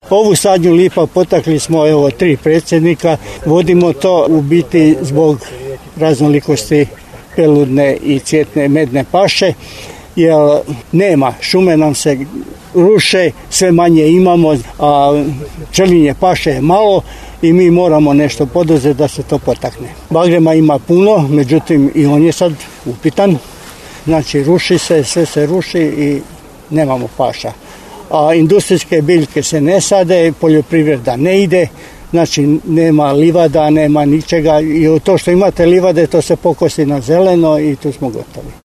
Ovu sadnju lipa potakli smo 3 predsjednika. Vodimo to u biti zbog raznolikosti peludne i cvjetne medne paše, jer nema, šume nam se ruše, sve manje imamo, a pčelinje paše je malo i mi moramo nešto poduzeti da se to potakne. Bagrema ima puno, međutim i on je sad upitan, znači ruši se, sve se ruši i nemamo paša. A industrijske biljke se ne sade, poljoprivreda ne ide, znači nema livada, nema ničega i to što imate livade to se pokosi na zeleno i tu smo gotovi.